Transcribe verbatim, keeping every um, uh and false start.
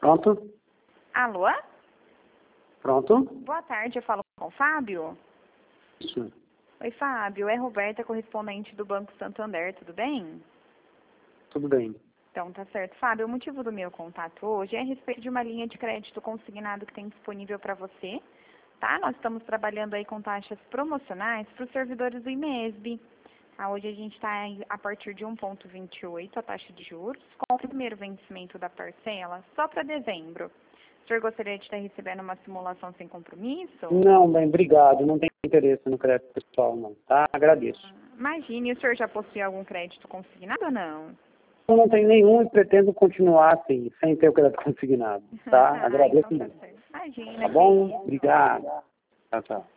Pronto? Alô? Pronto? Boa tarde, eu falo com o Fábio? Isso. Oi, Fábio, é Roberta, correspondente do Banco Santander, tudo bem? Tudo bem. Então, tá certo. Fábio, o motivo do meu contato hoje é a respeito de uma linha de crédito consignado que tem disponível para você, tá? Nós estamos trabalhando aí com taxas promocionais para os servidores do IMESB. Ah, hoje a gente está a partir de um vírgula vinte e oito a taxa de juros, com o primeiro vencimento da parcela só para dezembro. O senhor gostaria de estar recebendo uma simulação sem compromisso? Não, bem, obrigado. Não tenho interesse no crédito pessoal, não, tá? Agradeço. Imagine, o senhor já possui algum crédito consignado ou não? Eu não tenho nenhum e pretendo continuar assim, sem ter o crédito consignado, tá? Ah, Agradeço então tá muito. certo. Imagina, Tá bom? que isso. Obrigado. Tchau, tchau.